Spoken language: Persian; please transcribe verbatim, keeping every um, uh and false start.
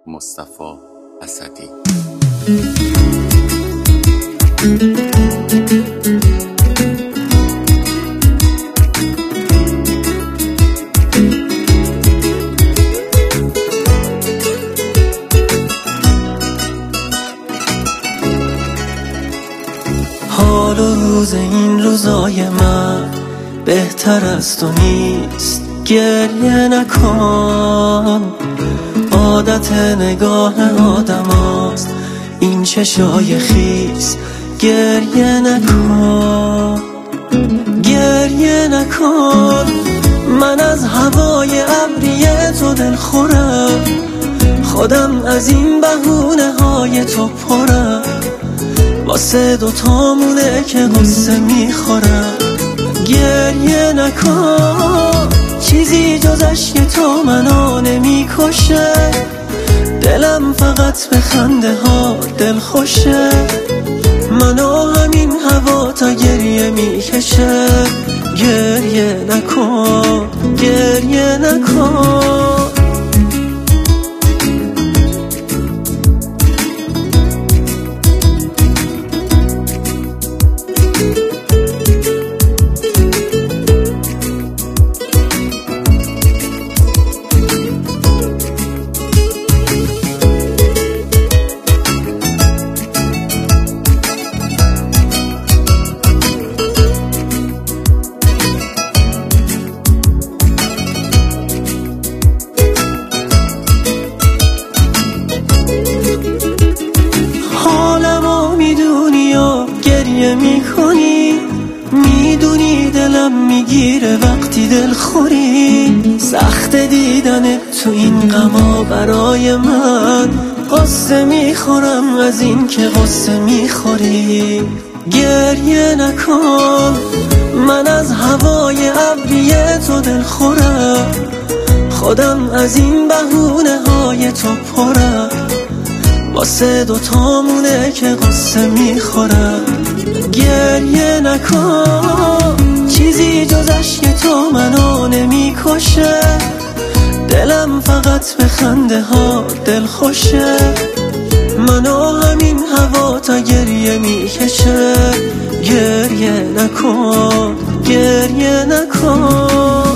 مصطفی اسدی. حال و روز این روزای من بهتر از تو نیست، گریه نکن. عادت نگاه آدم هاست این چشای خیس، گریه نکن، گریه نکن. من از هوای ابری تو دل خورم، خودم از این بهونه های تو پرم. واسه دوتامونه که غصه میخورم، گریه نکن. چیزی جز اشک تو منو نمیکشه، دلم فقط به خنده ها دل خوشه. منو همین هوا تا گریه میکشه، گریه نکن، گریه نکن. گریه میکنی، میدونی دلم میگیره وقتی دل خوری. سخت دیدن تو این غما برای من، قصه میخورم از این که قصه میخوری. گریه نکن. من از هوای ابری تو دل خورم، خودم از این بهونه های تو پرم. واسه دوتامونه که قصه میخورم، گریه نکن. چیزی جز اشک تو منو نمیکشه، دلم فقط به خنده ها دل خوشه. منو همین هوا تا گریه میکشه، گریه نکن، گریه نکن.